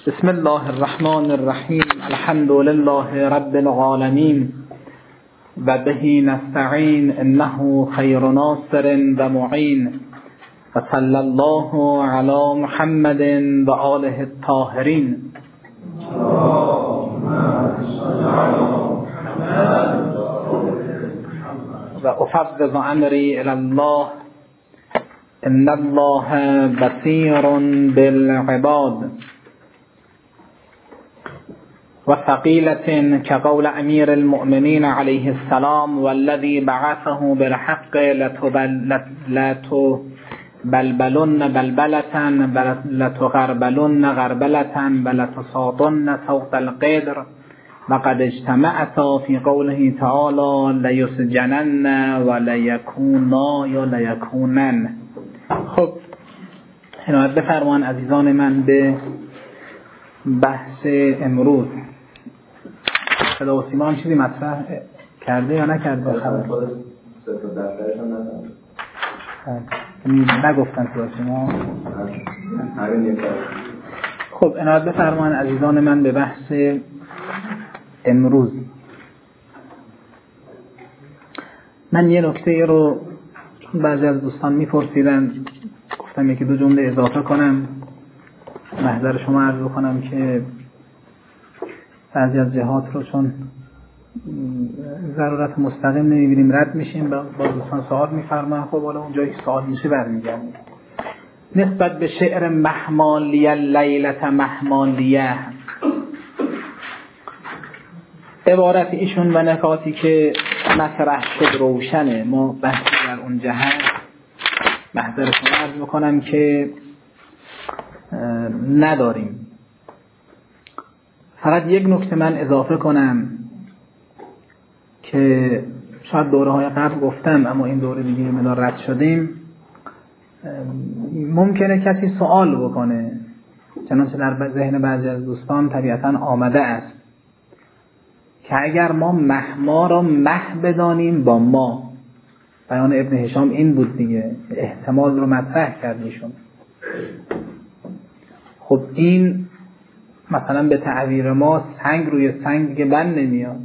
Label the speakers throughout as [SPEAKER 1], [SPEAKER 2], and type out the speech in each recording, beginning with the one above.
[SPEAKER 1] بسم الله الرحمن الرحیم. الحمد لله رب العالمین و به نستعین انه خیر ناصر و معین و صلی الله علی محمد و آله الطاهرین. و افوض امری الی الله ان الله بصیر بالعباد. و ثقیلة كقول امیر المؤمنین علیه السلام والذی بعثه بالحق لتبلبلن بلبلة لتغربلن غربلة ولتساطن سوط القدر وقد اجتمعتا في قوله تعالی لیسجنن و لیکونا یا لیکونن. خب عنایت بفرمان عزیزان من به بحث امروز. صدا و سیما هم چیزی مطرح کرده یا نکرده؟ نگفتن صدا و سیما. خب عنایت بفرمان عزیزان من به بحث امروز. من یه نکته رو بعضی از دوستان میپرسیدن، گفتم یکی دو جمله اضافه کنم. محضر شما عرض کنم که بعضی از جهات رو چون ضرورت مستقیم نمیبینیم رد میشیم، با دوستان سوال میفرماین. خب حالا اونجایی که سوال میشه برمیگردیم. نسبت به شعر محمالیه لیلت محمالیه، عبارت ایشون و نکاتی که مطرح شد روشنه، ما بحثی در اون جهت محضر شما عرض بکنم که نداریم. فقط یک نکته من اضافه کنم که شاید دوره های قبل گفتم اما این دوره دیگه مدار رد شدیم. ممکنه کسی سوال بکنه، چنانچه در ذهن بعضی از دوستان طبیعتاً آمده است که اگر ما مهما را مه بدانیم با ما، بیان ابن هشام این بود دیگه، احتمال رو مطرح کردیشون. خب این مثلا به تعبیر ما سنگ روی سنگ دیگه بند نمیاد.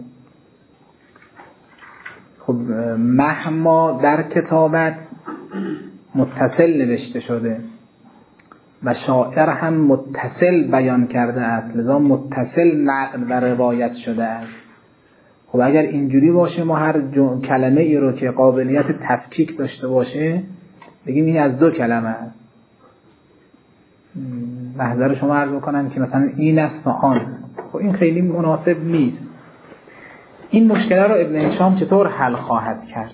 [SPEAKER 1] خب مهما در کتابت متصل نوشته شده و شاعر هم متصل بیان کرده است، لذا متصل نقل و روایت شده است. خب اگر اینجوری باشه ما هر کلمه ای رو که قابلیت تفکیک داشته باشه بگیم این از دو کلمه است. محضر شما عرض بکنم که مثلا این است و آن، خب این خیلی مناسب نیست. این مشکل رو ابن هشام چطور حل خواهد کرد؟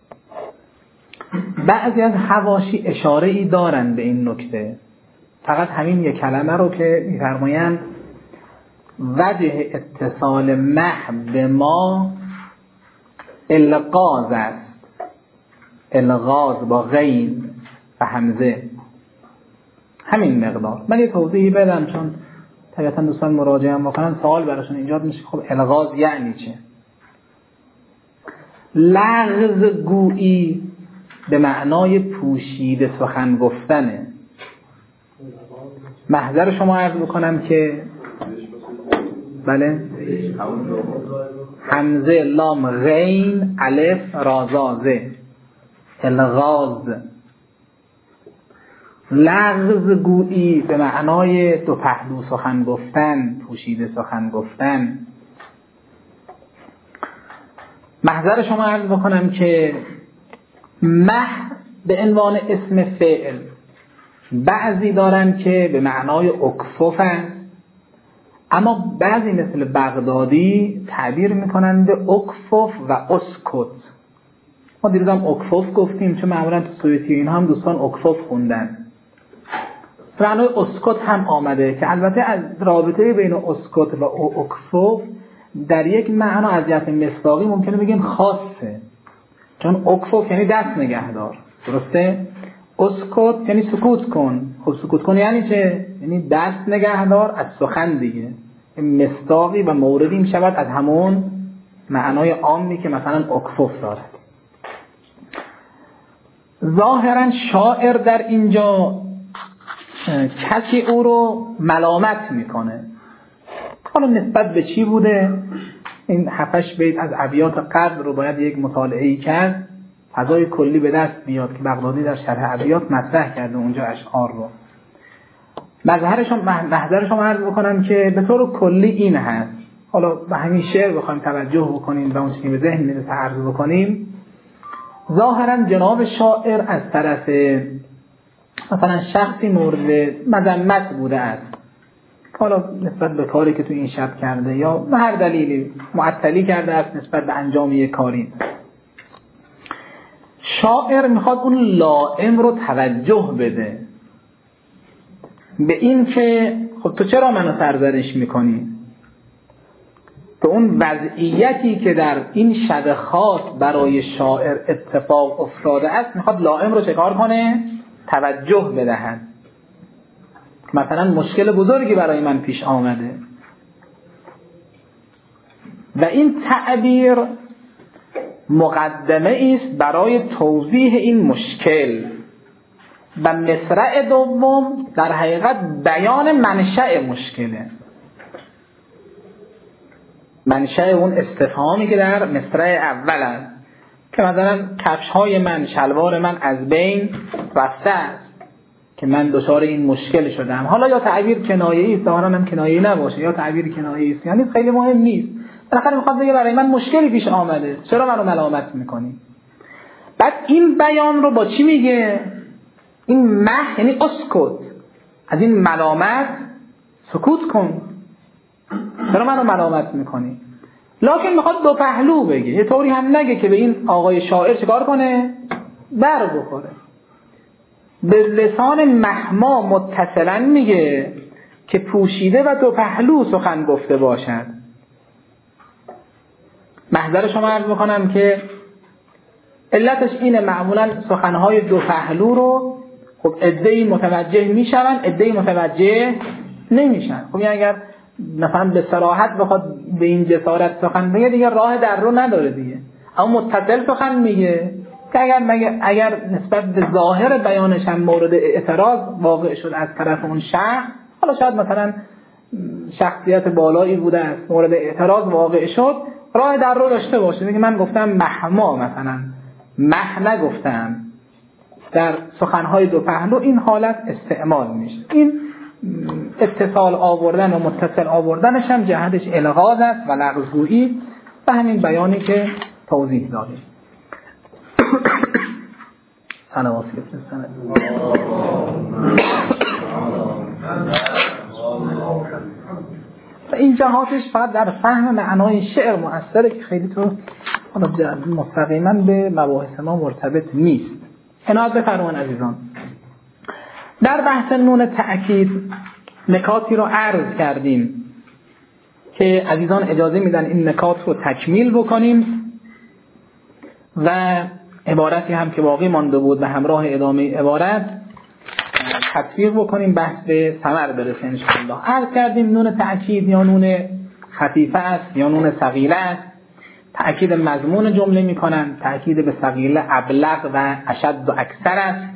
[SPEAKER 1] بعضی از حواشی اشاره ای دارند به این نکته، فقط همین یک کلمه رو که می‌فرمایند وجه اتصال مه به ما الغاز است، الغاز با غین و همزه، همین مقدار. من یه توضیحی بدم چون طبیعتا دوستان مراجعه هم بکنن سوال براشون ایجاد میشه. خب الغاز یعنی چه؟ لغز گویی به معنای پوشیده سخن گفتنه. محضر شما عرض بکنم که بله، همزه لام غین الف رازازه، الغاز. لغز گویی به معنای دو پهلو سخن گفتن، پوشیده سخن گفتن. محضر شما عرض بکنم که مه به عنوان اسم فعل بعضی دارن که به معنای اکفف است، اما بعضی مثل بغدادی تعبیر میکنن به اکفف و اسکت. ما دیروز هم اکفف گفتیم چون معمولا تو سویتی این هم دوستان اکفف خوندن. معنای اسکت هم آمده که البته از رابطه بین اسکت و اکفف در یک معنا از جهت مصداقی ممکنه بگیم خاصه، چون اکفف یعنی دست نگهدار، درسته؟ اسکت یعنی سکوت کن. خب سکوت کن یعنی چه؟ یعنی دست نگهدار از سخن دیگه. مصداقی و موردی می شود از همون معنای عامی که مثلا اکفف دارد. ظاهرا شاعر در اینجا کسی او رو ملامت میکنه. حالا نسبت به چی بوده؟ این 7-8 بیت از ابیات قبل رو باید یک مطالعه‌ای کرد، فضای کلی به دست بیاد که بغدادی در شرح ابیات مطرح کرده اونجا اشعار رو. محضرشون عرض بکنم که به طور کلی این هست. حالا به همین شعر بخوایم توجه بکنیم و اون چیزی به ذهن میرسه عرض بکنیم، ظاهرا جناب شاعر از طرف مثلا شخصی مورد مذمت بوده است، حالا نسبت به کاری که تو این شب کرده یا به هر دلیلی معطلی کرده است نسبت به انجام یک کاری. شاعر میخواد اون لائم رو توجه بده به این که خب تو چرا منو سرزنش میکنی؟ به اون وضعیتی که در این شب خاص برای شاعر اتفاق افتاده است میخواد لائم رو چکار کنه؟ توجه بدهد. مثلا مشکل بزرگی برای من پیش آمده و این تعبیر مقدمه است برای توضیح این مشکل و مصرع دوم در حقیقت بیان منشأ مشکله، منشأ اون استفهامی که در مصرع اول است که مثلا کفش‌های من، شلوار من از بین رفته است که من دچار این مشکل شدم. حالا یا تعبیر کنایه‌ای است، ظاهراً هم کنایه‌ای نباشه، یا تعبیر کنایه‌ای است، یعنی خیلی مهم نیست. بالاخره می‌خواد بگه برای من مشکلی پیش آمده، چرا منو ملامت می‌کنی؟ بعد این بیان رو با چی میگه؟ این یعنی اسکت، از این ملامت سکوت کن، چرا منو ملامت می‌کنی؟ لکن می‌خواد دو پهلو بگه، یه طوری هم نگه که به این آقای شاعر چیکار کنه؟ بر بخوره. به لسان محما متصلا میگه که پوشیده و دو پهلو سخن گفته باشد. محضر شما عرض میکنم که علتش اینه معمولا سخنهای دو پهلو رو خب عده‌ای متوجه میشن، عده‌ای متوجه نمیشن. خب یعنی اگر مثلا به صراحت بخواد به این جسارت سخن بگه دیگه راه در رو نداره دیگه، اما متصل سخن میگه که اگر نسبت به ظاهر بیانش هم مورد اعتراض واقع شد از طرف اون شخص، حالا شاید مثلا شخصیت بالایی بوده است مورد اعتراض واقع شد، راه در رو داشته باشه. دیگه من گفتم محما، مثلا نگفتم. در سخنهای دو پهلو این حالت استعمال میشه. این اتصال آوردن و متصل آوردنش هم جهتش الغاز است و لغزگویی و همین بیانی که توضیح دادیم. صلواتی بفرستند. این جهاتش فقط در فهم معنای شعر مؤثره که خیلی تو مستقیما به مباحث ما مرتبط نیست. عنایت بفرمایید عزیزان. در بحث نون تأکید نکاتی رو عرض کردیم که عزیزان اجازه میدن این نکات رو تکمیل بکنیم و عبارتی هم که باقی مانده بود به همراه ادامه عبارت تطبیق بکنیم، بحث به ثمر برسه ان شاء الله. عرض کردیم نون تأکید یا نون خفیفه است یا نون ثقیله است. تأکید مضمون جمله میکنن، تأکید به ثقیله ابلغ و اشد و اکثر است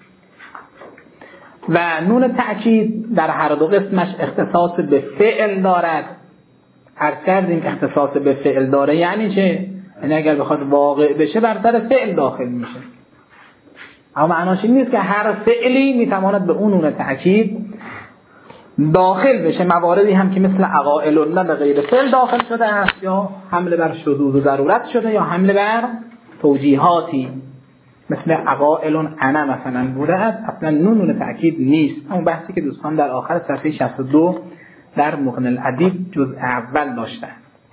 [SPEAKER 1] و نون تأکید در هر دو قسمش اختصاص به فعل دارد. عرض کردیم اختصاص به فعل داره یعنی چه؟ یعنی اگر بخواد واقع بشه بر سر فعل داخل میشه، اما معناش این نیست که هر فعلی میتواند به اون نون تأکید داخل بشه. مواردی هم که مثل عقائل به غیر فعل داخل شده است یا حمله بر شذوذ و ضرورت شده یا حمله بر توجیهاتی مثل عقائل انا مثلا بوده است، اصلا نون تأکید نیست. اون بحثی که دوستان در آخر صفحه 62 در مغنی الادیب جزء اول داشتن.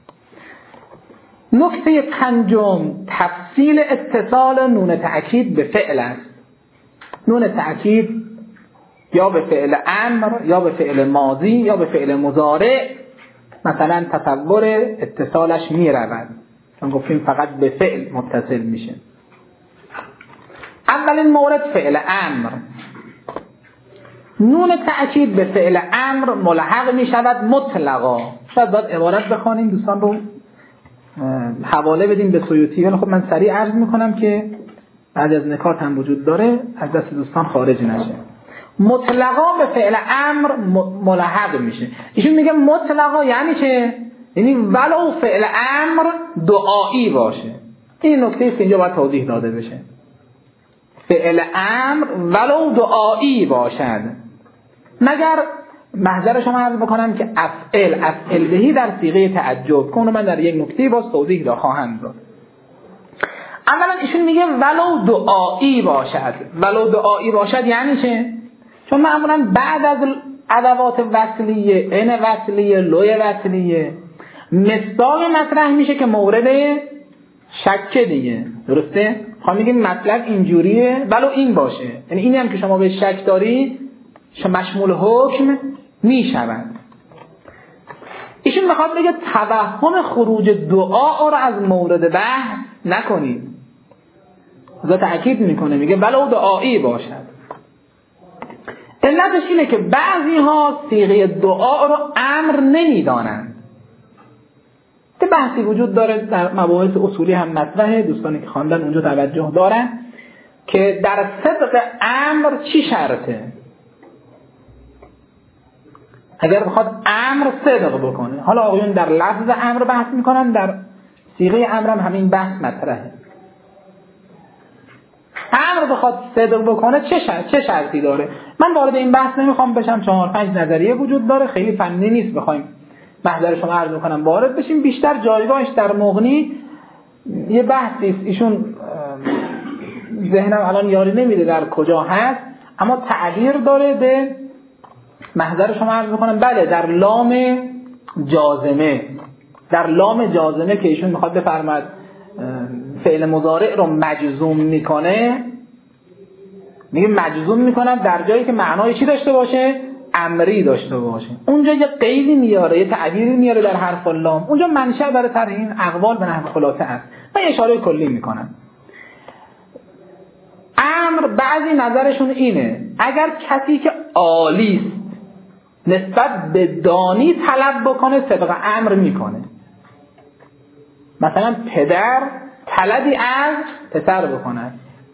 [SPEAKER 1] نکته پنجم تفصیل اتصال نون تأکید به فعل است. نون تأکید یا به فعل امر یا به فعل ماضی یا به فعل مضارع مثلا تصور اتصالش می رود، چون گفتیم فقط به فعل متصل میشه. اولین مورد فعل امر. نون تأکید به فعل امر ملحق می شود مطلقا. شاید باید عبارت بخوانیم، دوستان رو حواله بدیم به سیوطی، ولی خب من سریع عرض میکنم که بعد از نکات هم وجود داره از دست دوستان خارج نشه. مطلقا به فعل امر ملحق میشه. ایشون میگه مطلقا یعنی چه؟ یعنی ولو فعل امر دعایی باشه. این نکته است که اینجا باید توضیح داده بشه. فعل امر ولو دعایی باشد، مگر محضر شما عرض بکنم که افعل بهی در صیغه تعجب، که اونو من در یک نکته باز توضیح خواهم داد. اولا ایشون میگه ولو دعایی باشد. ولو دعایی باشد یعنی چه؟ چون معمولا بعد از ادوات وصلیه، ان وصلیه، لوی وصلیه، مصداق مطرح میشه که مورد شک دیگه. درسته؟ خواهم میگیم مطلب اینجوریه ولو این باشه، یعنی اینی هم که شما به شک داری مشمول حکم میشوند. ایشون میخواد بگه توهم خروج دعا رو از مورد بحث نکنید. ازا تأکید میکنه، میگه ولو دعایی باشد. علتش اینه که بعضی ها صیغه دعا رو امر نمیدانند. که بحثی وجود داره در مباحث اصولی هم مطرحه، دوستانی که خواندن اونجا توجه دارن که در صدق امر چی شرطه. اگر بخواد امر صدق بکنه، حالا آقایون در لفظ امر بحث میکنن، در صیغه امر هم همین بحث مطرحه. امر بخواد صدق بکنه چه شرطی داره؟ من وارد این بحث نمیخوام بشم، 4-5 نظریه وجود داره، خیلی فنی نیست بخوایم محضر شما عرض میکنم وارد بشیم. بیشتر جایگاهش در مغنی یه بحثی است، ایشون ذهنم الان یاری نمیده در کجا هست، اما تعبیر داره به محضر شما عرض میکنم. بله، در لام جازمه، در لام جازمه که ایشون میخواد بفرماد فعل مضارع رو مجزوم میکنه، میگه مجزوم میکنم در جایی که معنای چی داشته باشه؟ امری داشته باشه. اونجا یه قیدی میاره، یه تعبیری میاره در حرف لام، اونجا منشأ برای طرح این اقوال به نحو خلاصه است. من اشاره کلی میکنم. امر بعضی نظرشون اینه اگر کسی که عالی است نسبت به دانی طلب بکنه صدق امر میکنه. مثلا پدر طلبی از پسر بکنه،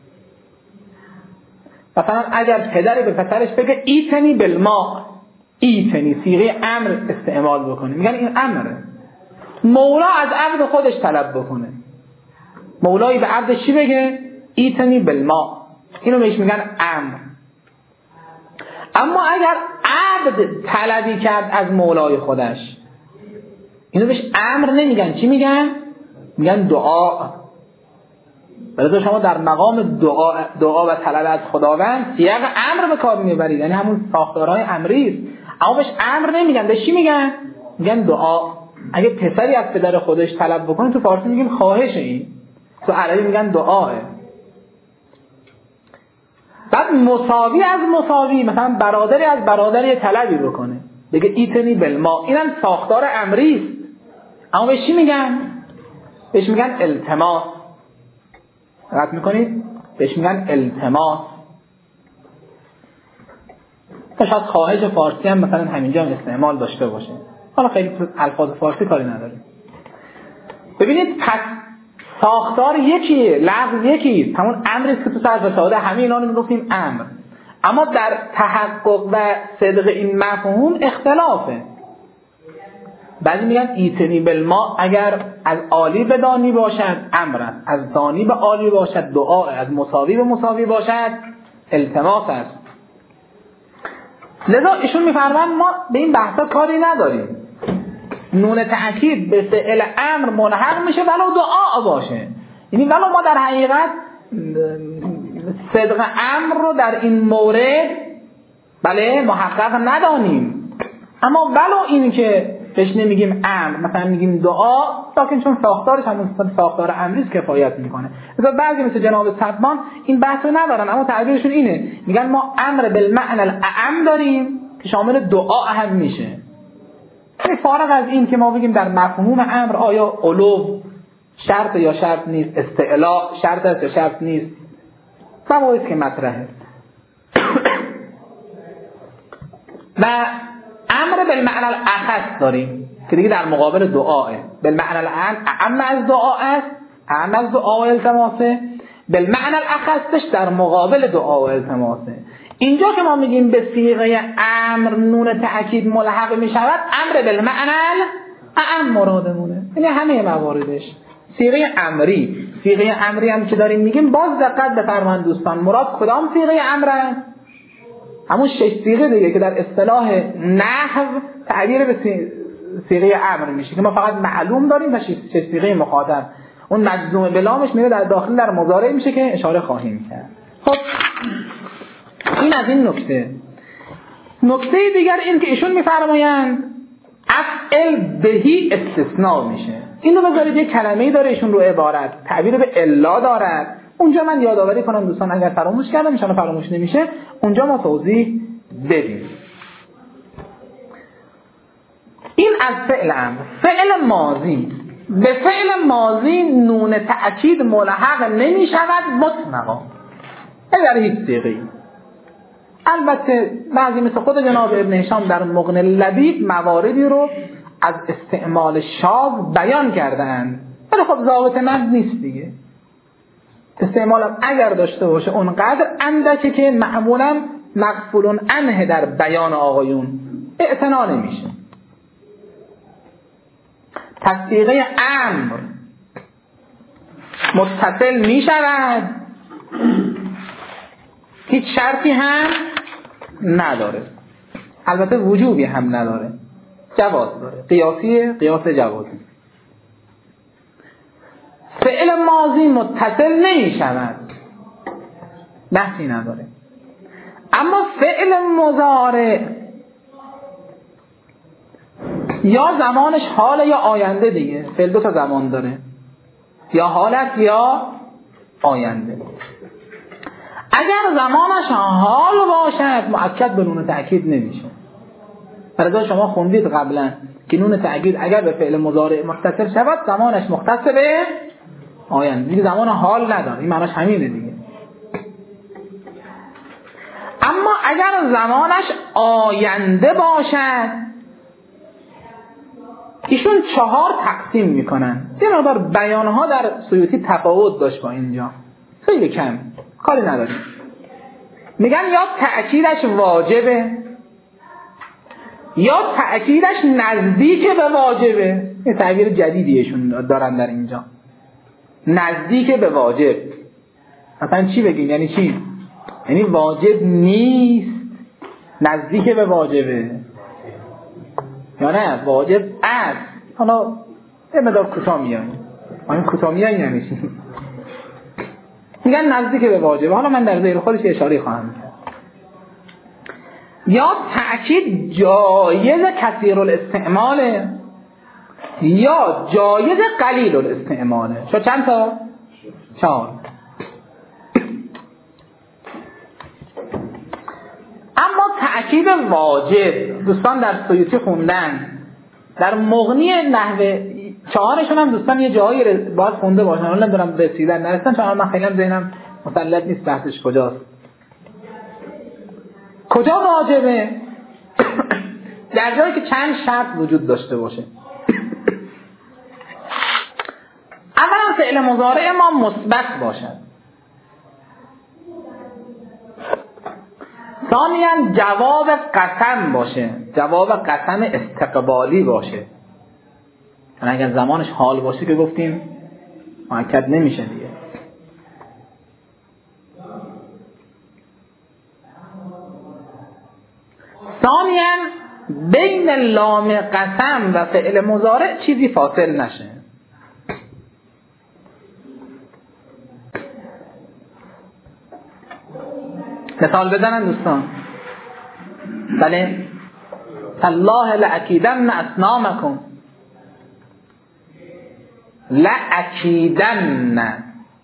[SPEAKER 1] مثلا اگر پدری به پسرش بگه ایتنی بالماء، ایتنی صیغه امر استعمال بکنه، میگن این امره. مولا از عبد خودش طلب بکنه، مولایی به عبدش چی بگه؟ ایتنی بالماء، اینو بهش میگن امر. اما اگر عبد طلبی کرد از مولای خودش، اینو بهش امر نمیگن، چی میگن؟ میگن دعا. ولی شما در مقام دعا و طلب از خداوند سیاق امر به کار میبرید، یعنی همون ساختارهای امری است، اما بهش امر نمیگن، بهش چی میگن؟ میگن دعا. اگه پسری از پدر خودش طلب بکنه تو فارسی میگیم خواهش، این تو عربی میگن دعاه. بعد مساوی از مساوی، مثلا برادری از برادری طلبی بکنه بگه ایتنی بالماء، اینم ساختار امری است، اما بهش چی میگن؟ بهش میگن التماس. دقت میکنید؟ بهش میگن التماس. شاید خواهش فارسی هم مثلا همینجا هم استعمال داشته باشه، حالا خیلی الفاظ فارسی کاری نداریم. ببینید پس ساختار یکیه، لفظ یکیه، همون امری که تو صرف ساده همه اینا رو میگفتیم امر، اما در تحقق و صدق این مفهوم اختلافه. بعضی میگن ایتنی بالماء اگر از عالی به دانی باشد امر است، از دانی به عالی باشد دعا، از مساوی به مساوی باشد التماس است. لذا ایشون میفرمان ما به این بحثا کاری نداریم، نون تأکید به فعل امر ملحق میشه ولو دعا باشه، یعنی ولو ما در حقیقت صدق امر رو در این مورد بله محقق ندانیم، اما ولو این که بهش نمیگیم امر، مثلا میگیم دعا، لکن چون ساختارش همون ساختار امریست کفایت میکنه. مثلا بعضی مثل جناب صدمان این بحث رو ندارن، اما تعبیرشون اینه، میگن ما امر بالمعنى الاعم داریم که شامل دعا هم میشه. یعنی فارغ از این که ما بگیم در مفهوم امر آیا علو شرط یا شرط نیست، استعلاء شرط است یا شرط نیست، مباحث که مطرحه. و امر بالمعنى الاخص داریم که دیگه در مقابل دعاه، بالمعنى الاعم از دعا است، اعم از دعا و التماسه، بالمعنى الاخصش در مقابل دعا و التماسه. اینجا که ما میگیم به صیغه امر نون تأکید ملحق میشود، امر بالمعنی اعم مرادمونه، یعنی همه مواردش صیغه امری. صیغه امری هم که داریم میگیم باز دقت بفرمایید دوستان، مراد کدام صیغه امره؟ همون 6 صیغه دیگه که در اصطلاح نحو تعبیر به صیغه امر میشه که ما فقط معلوم داریم و 6 صیغه مخاطب. اون مجزوم بلامش میره در داخل در مضارع میشه که اشاره خواهیم کرد. خب این از این نکته. نکته دیگر این که ایشون میفرمایند افعل بهی استثناء میشه. اینو بذارید یک کلمه‌ای داره ایشون رو عبارت، تعبیر به الا دارد. اونجا من یادآوری کنم دوستان اگر فراموش کردم، ان شاءالله فراموش نمیشه، اونجا ما توضیح بدیم. این از فعل امر. فعل ماضی، به فعل ماضی نون تأکید ملحق نمی شود مطلقا در هیچ صیغه‌ای. البته بعضی مثل خود جناب ابن هشام در مغنی اللبیب مواردی رو از استعمال شاذ بیان کردند، ولی خب ضابط محض نیست دیگه. استعمال اگر داشته باشه اونقدر اندکه که معمولا مغفول عنه در بیان آقایون اعتنا نمیشه. تصدیقه امر متصل می شود، هیچ شرطی هم نداره، البته وجوبی هم نداره، جواز داره، قیاسیه، قیاس جوازی. فعل ماضی متصل نمی شود، بحثی نداره. اما فعل مضارع یا زمانش حال یا آینده دیگه، فعل دو تا زمان داره، یا حالت یا آینده. اگر زمانش حال باشد مؤکد به نون تأکید نمیشه. برای شما خوندید قبلا که نون تأکید اگر به فعل مضارع متصل شود زمانش مختص به آینده دیگه، زمان حال نداره، این معناش همینه دیگه. اما اگر زمانش آینده باشد ایشون 4 تقسیم میکنن. یه مقدار بیانها در سیوطی تفاوت داشت با اینجا، خیلی کم، کاری نداریم. میگن یا تأکیدش واجبه یا تأکیدش نزدیک به واجبه. یه تعبیر جدیدیشون دارن در اینجا، نزدیک به واجب. مثلا چی بگیم؟ یعنی چی؟ یعنی واجب نیست، نزدیک به واجبه، یا نه واجب است. حالا یه مقدار کوتاه میان، این کوتاه میان یعنی چی؟ میگن نزدیک به واجبه. حالا من در ذیل خودش اشاره خواهم کرد. یا تأکید جایز کثیر الاستعماله یا جایز قلیل الاستعماله. شو چند تا؟ 4. اما تأکید واجب دوستان در سیوطی خوندن، در مغنی نحوه 4شون هم دوستان یه جایی باید خونده باشن، حالا نمیدونم رسیدن نرسیدن، چون من خیلی هم ذهنم مسلط نیست بحثش کجاست. کجا واجبه؟ در جایی که چند شرط وجود داشته باشه. اولا فعل مضارع ما مثبت باشد، ثانیاً جواب قسم باشه، جواب قسم استقبالی باشه. یعنی اگر زمانش حال باشه که گفتیم مؤکد نمیشه دیگه. ثانیاً بین لام قسم و فعل مضارع چیزی فاصل نشه. مثال بزنن دوستان. بله الله لأکیدن اصنامکم، لأکیدن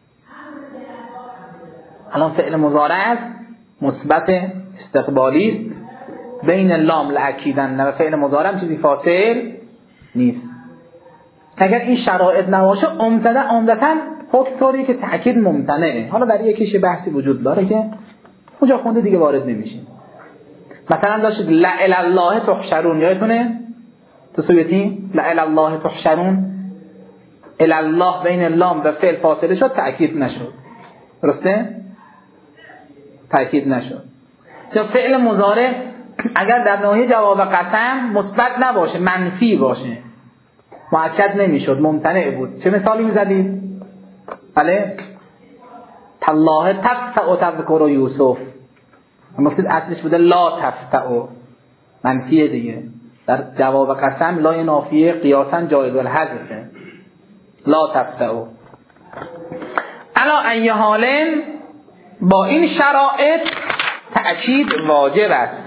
[SPEAKER 1] الان فعل مضارع است، مثبت استقبالی است، بین لام لأکیدن و فعل مضارع چیزی فاصل نیست. اگر این شرایط نباشه عمدتاً حکم طوری که تأکید ممتنعه. حالا برای یکیش بحثی وجود داره که اونجا خونده دیگه وارد نمیشه. مثلا داشتید لعل الله تحشرون، یادتونه تو سویتی لعل الله تحشرون، الله بین لام و فعل فاصله شد، تأکید نشد. درسته؟ تأکید نشد. یا فعل مضارع اگر در ناحیه جواب قسم مثبت نباشه، منفی باشه، مؤکد نمیشد، ممتنع بود. چه مثالی میزدید؟ بله، تالله تفتأ تذکر یوسف، مفتید اصلش بوده لا تفتأ، منفیه دیگه. در جواب قسم لای نافیه قیاسا جایز الحذفه، لا تفتأ. علا ای حال با این شرایط تأکید واجب است.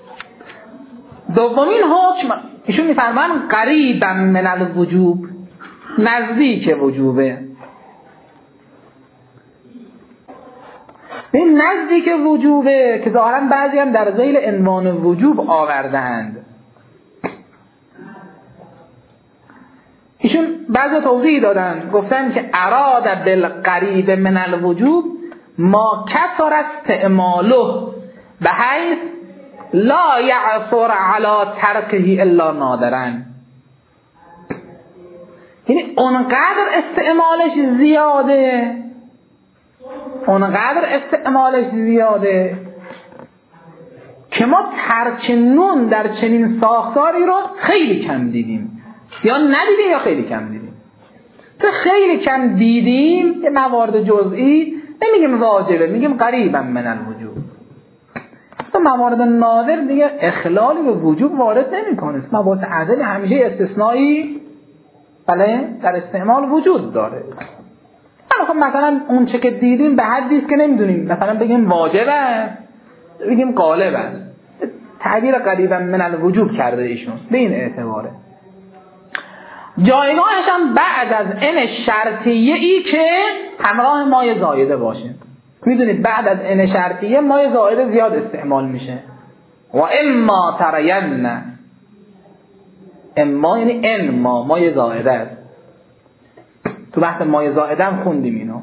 [SPEAKER 1] دومین حکم ایشون میفرمان قریبا من الوجوب، نزدیک وجوبه. این نزدیک وجوبه که ظاهرا بعضی هم در ذیل عنوان وجوب آوردند. ایشون بعضی توضیح دادن، گفتن که اراد بالقریب من الوجوب ما کثر استعماله بحیث لا یعثر علی ترکه الا نادرا. یعنی اونقدر استعمالش زیاده که ما ترک نون در چنین ساختاری رو خیلی کم دیدیم، یا ندیدیم یا خیلی کم دیدیم. تو خیلی کم دیدیم که موارد جزئی نمیگیم واجبه، میگیم قریبا من الوجوب. تو موارد نادر دیگه اخلالی به وجوب وارد نمیکنه. موارد عدل همیشه استثنایی بله در استعمال وجود داره. خب مثلا اون چه که دیدیم به حدی است که نمیدونیم مثلا بگیم واجب است، بگیم غالب است. تعبیر قریبا من الوجوب کرده ایشون به این اعتباره. جایگاهش هم بعد از ان شرطیه ای که همراه مای زایده باشه. میدونید بعد از ان شرطیه مای زایده زیاد استعمال میشه. و اما ترین، اما یعنی ان مای زایده است. تو بحث مای زائده هم خوندیم اینو.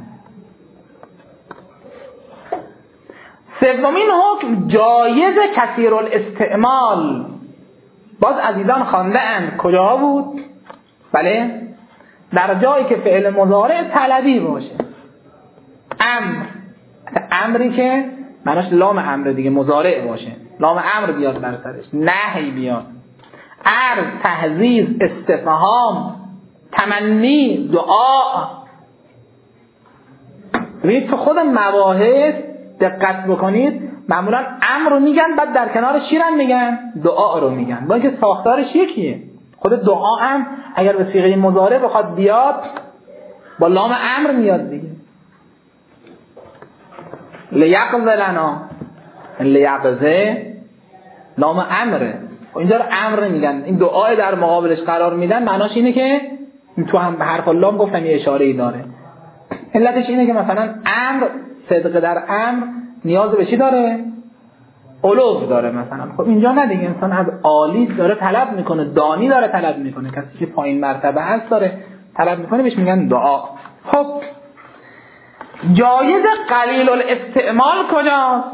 [SPEAKER 1] سومین حکم جایز کثیر الاستعمال. باز عزیزان خوانده اند کجا بود؟ بله، در جایی که فعل مضارع طلبی باشه. امری که معناش لام امر دیگه مضارع باشه، لام امر بیاد بر سرش، نهی بیاد، عرض، تحذیر، استفهام، تمنی، دعا. ببینید تو خود مباحث دقت بکنید، معمولا امر رو میگن بعد در کنارش چی رو میگن؟ دعا رو میگن، با اینکه ساختارش یکیه. خود دعا هم اگر به صیغه مضارع بخواد بیاد با لام امر میاد دیگه. لیقظ لنا، لیقظه لام امره، اینجا رو امر میگن. این دعای در مقابلش قرار میدن معناش اینه که تو هم به حرف لام گفتم یه اشاره ای داره. علتش اینه که مثلا امر، صدق در امر نیاز به چی داره؟ علو داره مثلا. خب اینجا نه دیگه، انسان از عالی داره طلب میکنه، دانی داره طلب میکنه، کسی که پایین مرتبه هست داره طلب میکنه، بهش میگن دعا. خب جایز قلیل الاستعمال کجاست؟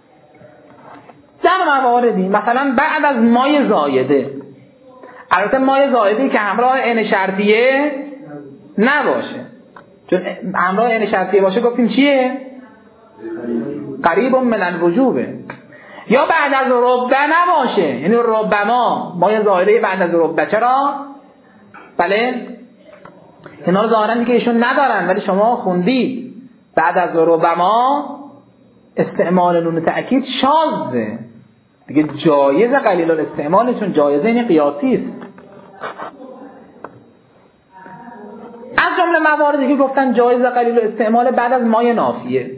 [SPEAKER 1] در مواردی مثلا بعد از مای زایده. البته مای زایده‌ای که همراه ان شرطیه نباشه، چون همراه ان شرطیه باشه گفتیم چیه؟ قریب من الوجوبه. یا بعد از ربع نباشه، یعنی ربما مای زایده بعد از ربع. چرا؟ بله اینا رو ظاهرا که ایشون ندارن ولی شما خوندید بعد از ربما استعمال نون تأکید شاذه دیگه، جایز قلیل الاستعمال، چون جایزه این قیاسی است. از جمله مواردی که گفتن جایز قلیل الاستعمال بعد از مای نافیه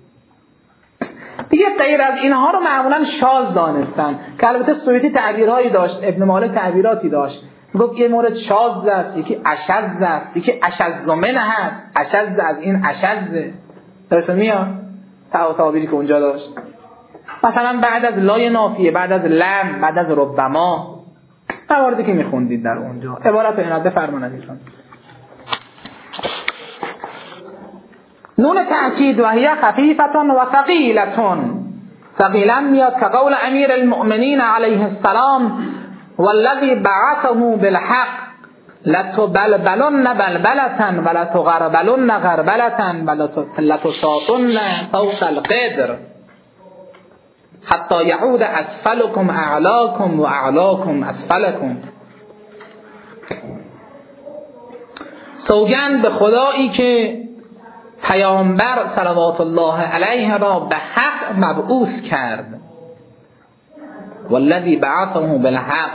[SPEAKER 1] دیگه، غیر از اینها رو معمولا شاذ دانستن که البته سویتی تعبیرهایی داشت، ابن مالک تعبیراتی داشت، گفت یه مورد شاذ است، یکی اشذ است، یکی اشذ منه هست، اشذ از این اشذ. درست میاد تعبیری که اونجا داشت؟ مثلا بعد از لای نافیه، بعد از لم، بعد از ربما، مواردی که میخوندید در اونجا. عبارت اینات بفرمایید ایشون. نون تأکید و هی خفیفتون و ثقیلتون. ثقیلا میاد که قول امیر المؤمنین علیه السلام والذی بعثه بالحق لتبلبلن بلبلة ولتغربلن غربلة ولتساطن فوق القدر. حتی یعود اسفلکم اعلاکم و اعلاکم اسفلکم. سوگند به خدایی که پیامبر صلوات الله علیه را به حق مبعوث کرد، والذی بعثه بالحق.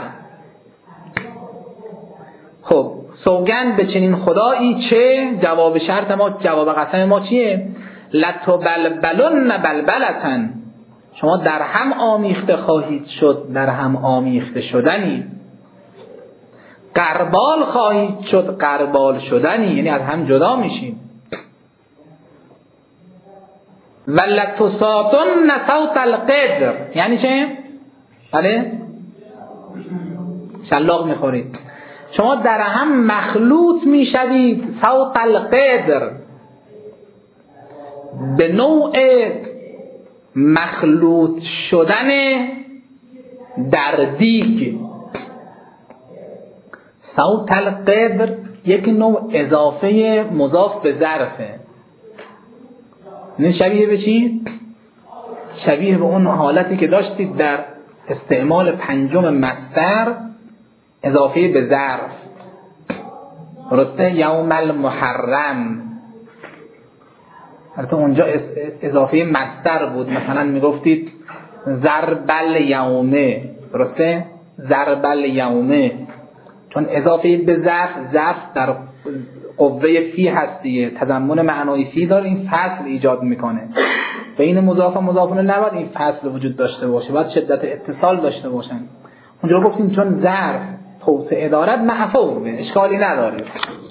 [SPEAKER 1] خب سوگند به چنین خدایی چه؟ جواب شرط ما، جواب قسم ما چیه؟ لتبلبلن بلبلتن، شما در هم آمیخته خواهید شد، در هم آمیخته شدنی. قربال خواهید شد، قربال شدنی، یعنی از هم جدا میشید. ولتساطن صوت القدر، یعنی چه؟ بله؟ شلاق میخورید. شما در هم مخلوط میشوید، صوت القدر، به نوع مخلوط شدن در دیگ. صوت القدر یک نوع اضافه مضاف به ظرفه. این شبیه به چی؟ شبیه به اون حالتی که داشتید در استعمال پنجم مصدر اضافه به ظرف. درسته؟ یوم المحرم، البته اونجا اضافه مصدر بود، مثلا میگفتید ضرب الیومه، درسته؟ ضرب الیومه، چون اضافه به ظرف در قوه فی هست دیگه، تضمن معنای فی داره، این فصل ایجاد میکنه. بین مضاف و مضاف الیه نباید این فصل وجود داشته باشه، باید شدت اتصال داشته باشن. اونجا گفتیم چون ظرف توسعه دارد معفوه، اشکالی نداره،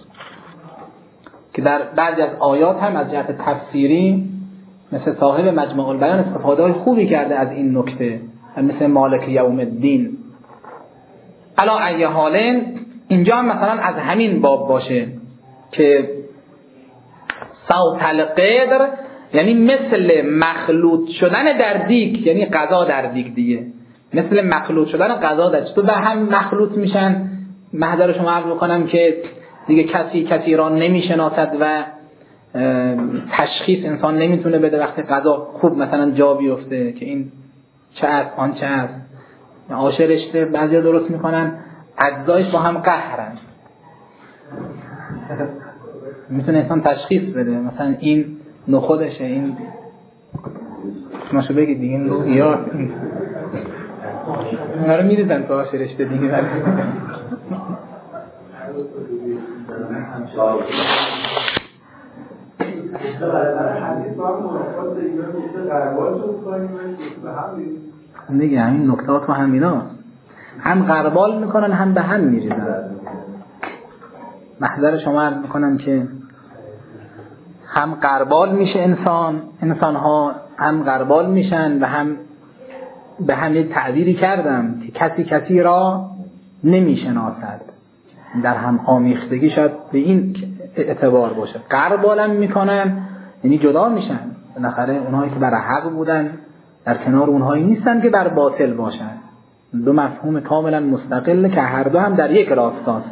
[SPEAKER 1] که در بعضی از آیات هم از جهت تفسیری مثل صاحب مجمع البیان استفاده خوبی کرده از این نکته، مثل مالک یوم الدین. علا ای حال اینجا هم مثلا از همین باب باشه که صوت القدر یعنی مثل مخلوط شدن در دیگ، یعنی غذا در دیگ دیگه، مثل مخلوط شدن غذا در تو به هم مخلوط میشن. محضر شما عرض بکنم که دیگه کسی را نمیشناسد و تشخیص انسان نمیتونه بده وقتی غذا خوب مثلا جا بیفته که این چه است آن چه است. آش رشته بعضیا درست میکنن اجزایش با هم قهرن، میتونه انسان تشخیص بده مثلا این نخودشه، این ماشو بگید دیگه، این روحیات اینا رو میریزن تو آش رشته دیگه. دیگه همین نکتات و همیناست، هم غربال میکنن هم به هم میریزن. محضر شما عرض میکنم که هم غربال میشه انسانها هم غربال میشن و هم به هم یک تعبیری کردم که کسی را نمیشناسد، در هم آمیختگی شاید به این اعتبار باشه. غربالم میکنن یعنی جدا میشن، بالاخره اونهایی که بر حق بودن در کنار اونهایی نیستن که بر باطل باشن. دو مفهوم کاملا مستقل که هر دو هم در یک راستاست.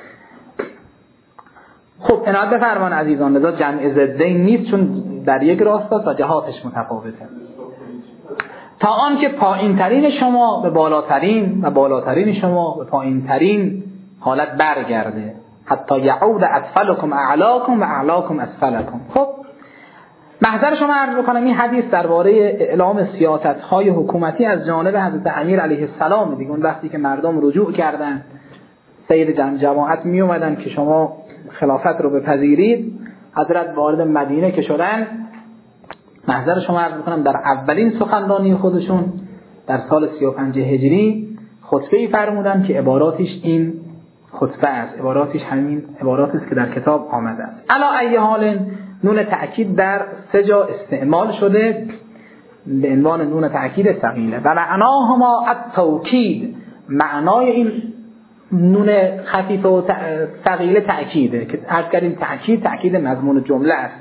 [SPEAKER 1] خب عنایت بفرمان عزیزان، لذا جمع ضدین نیست چون در یک راستاست و جهاتش متفاوته. تا آن که پایین ترین شما به بالاترین و بالاترین شما به پایین ترین حالت برگرده، حتی یعود اسفلکم اعلاکم و اعلاکم اسفلکم. خب محضر شما عرض بکنم این حدیث درباره اعلام سیاست‌های حکومتی از جانب حضرت امیر علیه السلام دیگه. اون وقتی که مردم رجوع کردن، سیر جماعت می اومدن که شما خلافت رو بپذیرید، حضرت وارد مدینه که شدن، محضر شما عرض بکنم در اولین سخنرانی خودشون در سال 35 هجری خطبه‌ای فرمودن که عباراتش این خطبه است، عباراتش همین عبارات است که در کتاب آمده است. علا ای حال نون تأکید در 3 جا استعمال شده به عنوان نون تأکید ثقیله و معناهما التوکید. معنای این نون خفیف و ثقیله تأکیده که عرض کردیم تأکید مضمون جمله است.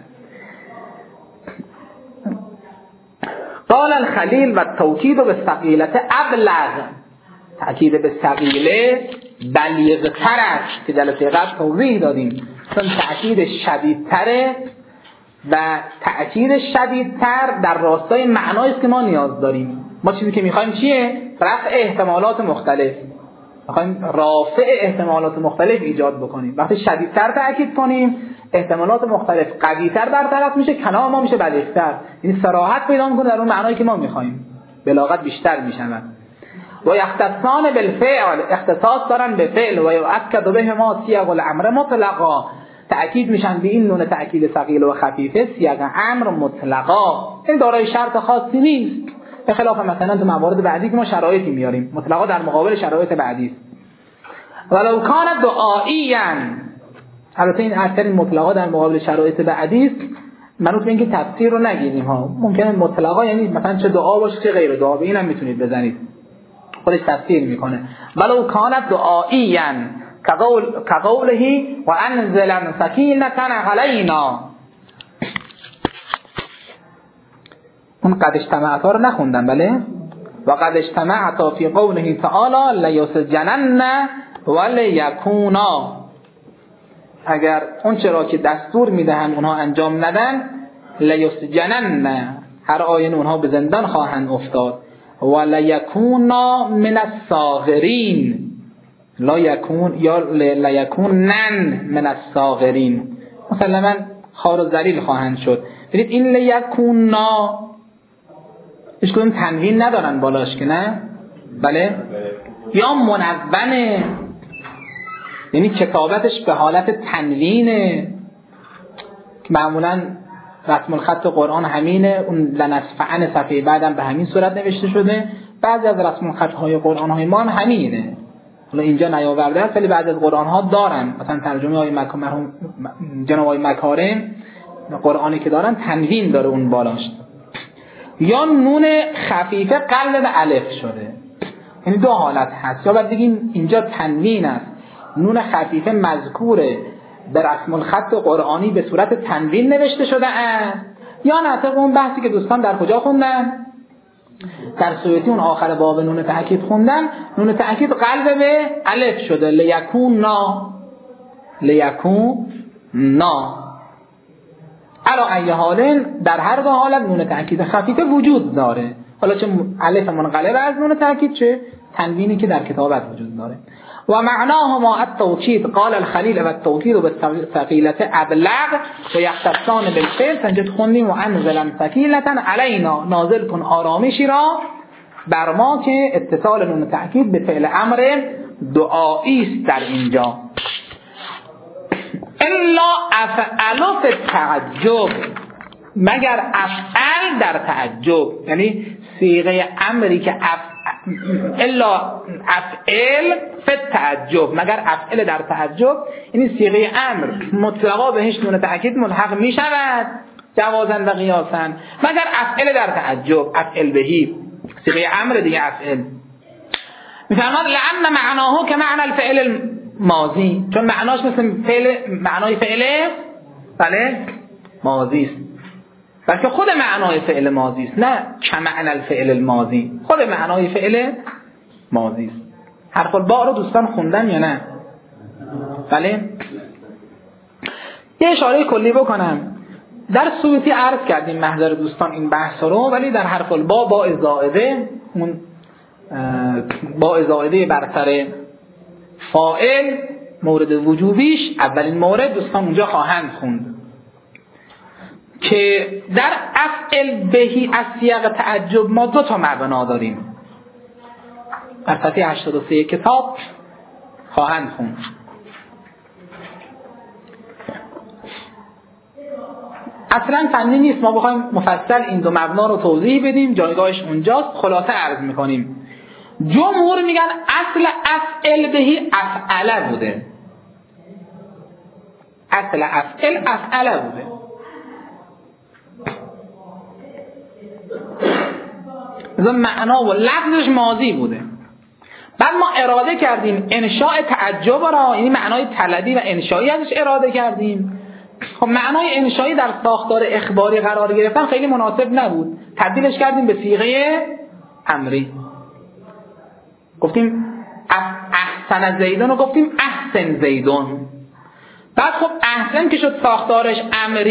[SPEAKER 1] قال الخلیل و توکید به ثقیلت ابلغ، تأکید به ثقیله بلیغ‌تر است که جلسه قبل توضیح دادیم، چون تأکید شدیدتره و تأکید شدیدتر در راستای معنایی است که ما نیاز داریم. ما چیزی که میخوایم چیه؟ رفع احتمالات مختلف. میخوایم رافع احتمالات مختلف ایجاد بکنیم. وقتی شدیدتر تأکید کنیم احتمالات مختلف قوی‌تر برطرف میشه، کلام ما میشه بلیغ‌تر، یعنی صراحت پیدا میکنه در اون معنایی که ما میخوایم، بلاغت بیشتر میشود. و یختصان بالفعل، اختصاص دارن به فعل. و یؤکد بهما صیغ الامر مطلقا، تأکید میشن به این نون تأکید ثقیل و خفیفه صیغ امر مطلقا، این دارای شرط خاصی نیست، به خلاف مثلا تو موارد بعدی که ما شرایطی میاریم، مطلقا در مقابل شرایط بعدی است. ولو کان دعائیا، البته این اکثر مطلقا در مقابل شرایط بعدی است، منوط به اینکه تفسیر رو نگیریم ها، ممکنه مطلقا یعنی مثلا چه دعا باشه چه غیر دعا، به اینم میتونید بزنید، خودش تفسیر میکنه. ولو کانت دعائیا کقوله و انزل سکینة علینا. اون قد اجتمعتا رو نخوندم، بله؟ و قد اجتمعتا فی قوله تعالی لیسجنن ولیکونا، اگر اون چرا که دستور میدهن اونها انجام ندن، لیسجنن، هر آینه اونها به زندان خواهند افتاد، ولیکونا من الصاغرین، لا یکون یا لیکونن من الصاغرین، مسلما خار و ذلیل خواهند شد. ببینید این لیکونا هیچ کدوم تنوین ندارن بالاش که نه؟ بله؟ یا منونه، یعنی کتابتش به حالت تنوینه، معمولا رسم الخط قرآن همینه، اون لنصفعن صفحه بعدم به همین صورت نوشته شده، بعضی از رسم الخط های قرآن های ما هم همینه، حالا اینجا نیاورده است ولی بعضی از قرآن ها دارن، مثلا ترجمه های مرحوم جناب های مکارم قرآنی که دارن تنوین داره اون بالاش، یا نون خفیفه قلب به الف شده، یعنی دو حالت هست، یا باید بگیم اینجا تنوین است، نون خفیفه مذکوره به رسم الخط قرآنی به صورت تنوین نوشته شده است، یا نه طبق اون بحثی که دوستان در کجا خوندن؟ در سویتی اون آخر باب نون تأکید خوندن، نون تأکید قلب به الف شده، لیکونا، لیکونا. علا ای حال در هر دو حالت نون تأکید خفیفه وجود داره، حالا چه الف منقلب از نون تأکید چه تنوینی که در کتابت وجود داره. و معناهما التوکید قال الخلیل و التوکید بالثقیلة ابلغ و یختصان بالفعل، سنجد خوندیم و انزل ثقیلة علینا، نازل کن آرامشی را بر ما، که اتصال نون تأکید به فعل امر دعایی است در اینجا. الا افعل فی التعجب، مگر افعل در تعجب، یعنی صیغه امری که الا افعل فی التعجب، مگر افعل در تعجب، یعنی صیغه امر مطلقا بهش نون تأکید ملحق می شود جوازا و قیاسا، مگر افعل در تعجب، افعل بهی صیغه امر دیگه افعل. میفرماد لأن معناه که معنی الفعل ماضی، چون معناش مثل فعل، معنای فعل بله ماضی است، بلکه خود معنای فعل ماضی است، نه کمعنی الفعل الماضی، خود معنای فعل ماضی است. حرف الباء رو دوستان خوندن یا نه؟ بله. یه اشاره کلی بکنم، در سویتی عرض کردیم محضر دوستان این بحث رو، ولی در حرف الباء با زائده، اون با زائده بر سر فاعل مورد وجوبیش اولین مورد دوستان اونجا خواهند خوند که در افعل بهی از سیاق تعجب ما دو تا مبنا داریم، در صفحه 83 کتاب خواهند خوند. اصلا فنی نیست ما بخوایم مفصل این دو مبنا رو توضیح بدیم، جایگاهش اونجاست، خلاصه عرض میکنیم. جمهور میگن اصل افعل بهی افعله بوده، اصل افعله بوده، مثلا معنا و لفظش ماضی بوده. بعد ما اراده کردیم انشاء تعجب را، یعنی معنای طلبی و انشایی ازش اراده کردیم. خب معنای انشایی در ساختار اخباری قرار گرفتن خیلی مناسب نبود، تبدیلش کردیم به صیغه امری، گفتیم احسن زیدون رو گفتیم احسن زیدون. بعد خب احسن که شد ساختارش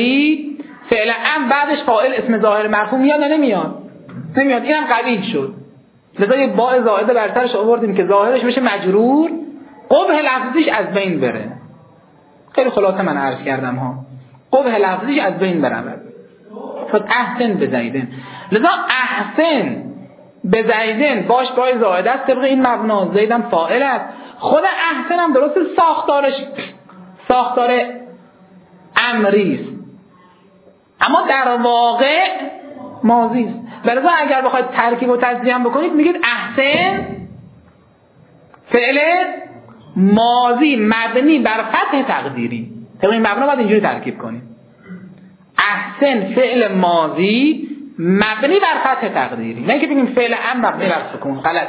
[SPEAKER 1] امری، فعل امر بعدش فاعل اسم ظاهر مرفوع میاد یا نمیاد؟ نمیاد، اینم قبیح شد. لذا یه باء زائده برترش آوردیم که ظاهرش بشه مجرور، قبح لفظیش از بین بره. خیلی خلاصه من عرض کردم ها، قبح لفظیش از بین بره. شد احسن به زیدن. لذا احسن به زیدن باش باء زائده است طبق این مبنا، زیدم فاعل است. خود احسن هم درست ساختار امری است، اما در واقع ماضی است. لذا اگر بخواید ترکیب و تجزیه بکنید میگید احسن فعل ماضی مبنی بر فتح تقدیری. طبق این مبنا باید اینجوری ترکیب کنید: احسن فعل ماضی مبنی بر فتح تقدیری، نه اینکه بگیم فعل امر مبنی بر سکون. غلط.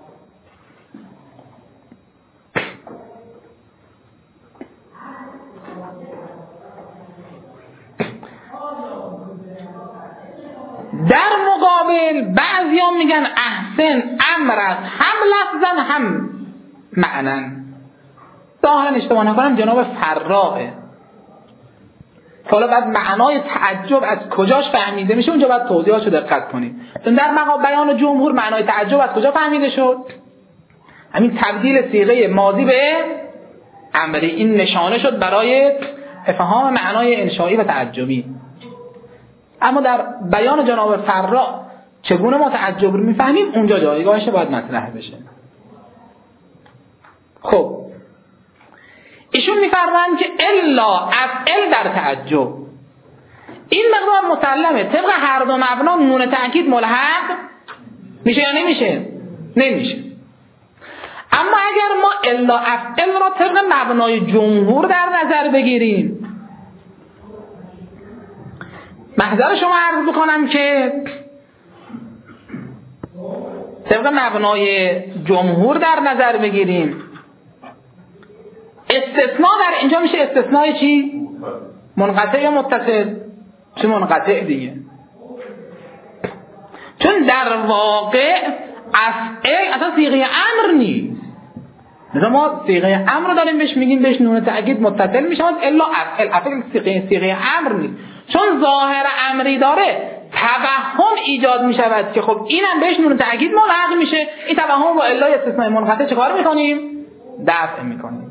[SPEAKER 1] در مقابل بعضیان میگن احسن امر است، هم لفظا هم معنن. ظاهرا اشتباه نکنم جناب فراقه. حالا بعد معنای تعجب از کجاش فهمیده میشه اونجا باید توضیحاتشو دقت کنید. چون در مقام بیان جمهور معنای تعجب از کجا فهمیده شد؟ همین تبدیل صیغه ماضی به امری، این نشانه شد برای افهام معنای انشایی و تعجبی. اما در بیان جناب فراق چگونه ما تعجب رو میفهمیم اونجا جایگاهش باید مطرح بشه. خب ایشون میفرمایند که الا افعل در تعجب، این مقدار مسلمه طبق هر دو مبنا نون تأکید ملحق میشه یا نمیشه؟ نمیشه. اما اگر ما الا افعل را طبق مبنای جمهور در نظر بگیریم، محضر شما عرض بکنم که طبق مبنای جمهور در نظر بگیریم، استثناء در اینجا میشه استثناء چی؟ منقطع یا متصل؟ چه منقطع دیگه، چون در واقع افعل اصلا صیغه امر نیست. مثلا ما صیغه امر داریم بهش میگیم بهش نون تأکید متصل میشه، الا افعل صیغه امر نیست. چون ظاهر امری داره توهم ایجاد میشود که خب اینم بهش نون تأکید ملحق میشه، این توهم با الا استثناء منقطع چه کار میکنیم؟ دفع میکنیم.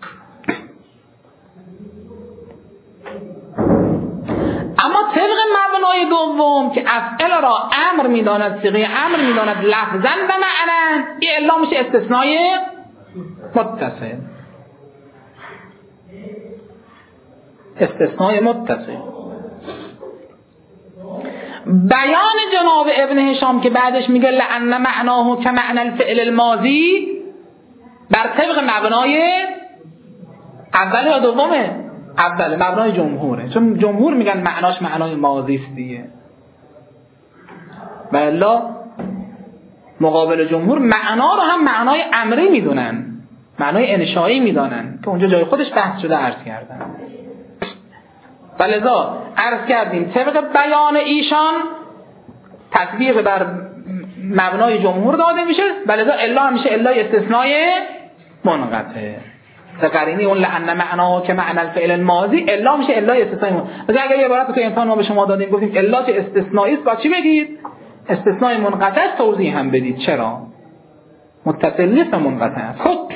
[SPEAKER 1] اما طبق مبنای دوم که افعل را امر میداند، صیغه امر میداند لفظاً و معناً، این الا میشه استثنای متصل. استثنای متصل. بیان جناب ابن هشام که بعدش میگه لأن معناه که معنی الفعل الماضی بر طبق مبنای اول یا دومه؟ اول، مبنای جمهوره. چون جمهور میگن معناش معنای ماضی است دیگه. بلا مقابل جمهور معنا رو هم معنای امری میدونن، معنای انشایی میدونن که اونجا جای خودش بحث شده عرض کردن. ولذا عرض کردیم طبق بیان ایشان تطبیق بر مبنای جمهور داده میشه، ولذا الا همیشه الا استثنای منقطع. تقرینی اون لأن معناه که معنی الفعل الماضی الا میشه الا استثنای منقطع. مثلا اگر یه عبارت تو امتحان ما به شما دادیم گفتیم الا چه استثنایی است، با چی بگید؟ استثنای منقطع توضیح هم بدید. چرا؟ متصل نیست و منقطع است. خب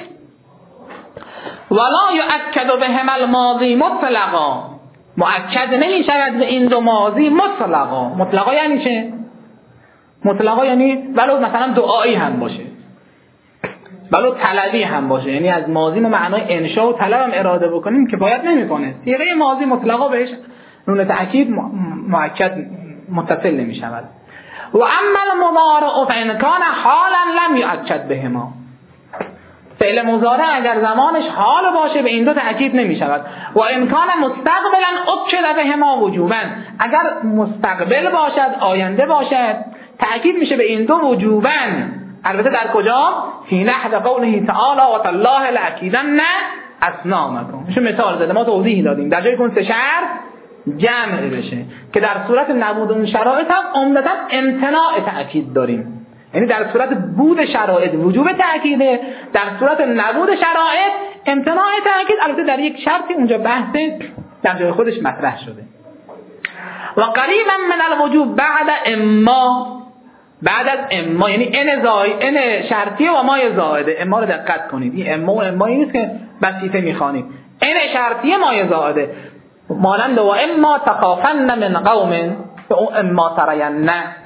[SPEAKER 1] ولا یؤکد بهم الماضی مطلقا، مؤکد نمی شود به این دو ماضی مطلقا. مطلقا یعنی چه؟ مطلقا یعنی ولو مثلا دعایی هم باشه، ولو طلبی هم باشه، یعنی از ماضی ما معنای انشا و طلب هم اراده بکنیم که باید نمیکنه. صیغه ماضی مطلقا بهش نون تأکید مؤکد متصل نمی شود. و اما المضارع فإن كان حالا لم یؤکد بهما، فعل مضارع اگر زمانش حال باشه به این دو تأکید نمی شود. و ان کان مستقبلا اکد بهما وجوبا، اگر مستقبل باشد آینده باشد تأکید میشه به این دو وجوبا. البته در کجا؟ فی نحو قوله تعالی و تالله لاکیدن اصنامکم. میشه مثال زده، ما توضیح دادیم در جای کن سه شرط جمع بشه که در صورت نبود اون شرایط هم عمدتا امتناع تأکید داریم. یعنی در صورت بود شرایط وجوب تأکیده، در صورت نبود شرایط امتناع تأکید. البته در یک شرطی اونجا بحث در جای خودش مطرح شده. و قریبا من الوجوب بعد اما، بعد از اما، یعنی ان شرطیه و مای زائده. اما رو دقت کنید، این اما و امایی نیست که بسیطه میخوانید. ان شرطیه مای زائده، مانند و اما تخافن من قوم و اما ترین.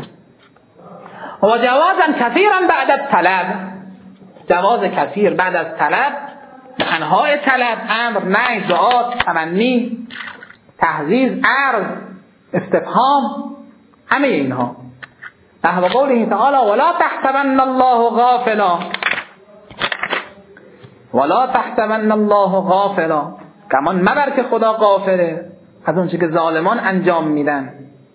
[SPEAKER 1] و جوازا کثیرا بعد الطلب، جواز کثیر بعد از طلب، انواع طلب، امر، نهی، دعا، تمنی، تحذیر، عرض، استفهام، همه اینها. نحو قوله تعالی ولا تحسبن الله غافلا، ولا تحسبن الله غافلا، گمان مبر که خدا غافله از اون چیزی که ظالمان انجام میدن.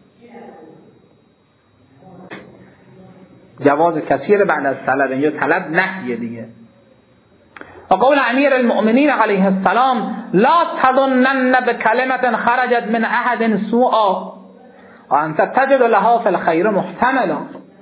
[SPEAKER 1] جواز کثیر بعد از طلب، یا طلب نهی دیگه. و قول امیر المؤمنین علیه السلام لا تظنن بکلمة خرجت من احد سوءا و انت تجد لها فی الخیر محتملا.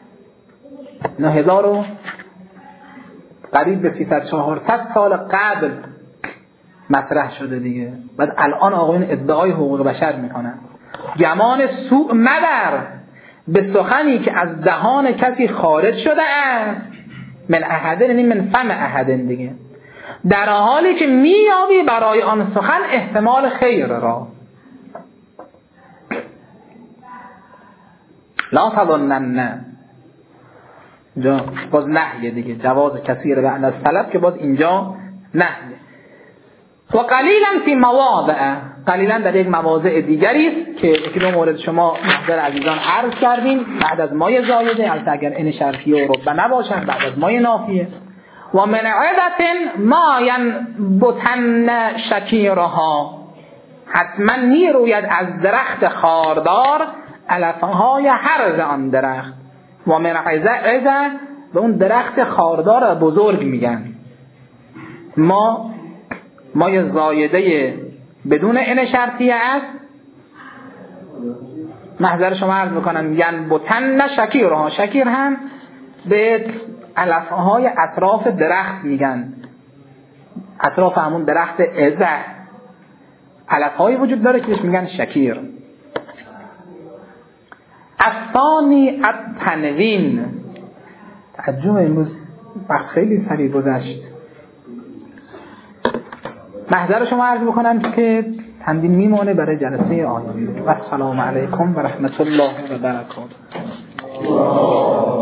[SPEAKER 1] 9000 قریب به 300-400 سال قبل مطرح شده دیگه. بعد الان آقایون ادعای حقوق بشر میکنن. گمان سوء مبر به سخنی که از دهان کسی خارج شده است، من احد، یعنی من فم احد دیگه، در حالی که میابی برای آن سخن احتمال خیر را. لا تظنن، اینجا باز نهیه دیگه، جواز کثیر بعد از طلب که باز اینجا نهیه. و قلیلا فی مواضع، قلیلا در یک مواضع دیگری است که یکی دو مورد شما محضر عزیزان عرض کردیم. بعد از مای زایده، البته اگر ان شرطیه و رب نباشن، بعد از مای نافیه. و من عدت ما ینبتن شکیرها، حتما میروید از درخت خاردار علفهای هرز آن درخت. و من عزه به اون درخت خاردار بزرگ میگن. مای زایده بدون ان شرطیه است. محضر شما عرض میکنم ینبتن شکیرها، شکیر هم به علفهای اطراف درخت میگن، اطراف همون درخت ازه علفهایی وجود داره که بهش میگن شکیر. الثانی التنوین، تعجب امروز وقت خیلی سریع گذشت. محضر شما عرض بکنم که تنبیه میمونه برای جلسه آینده. و السلام علیکم و رحمت الله و برکاته.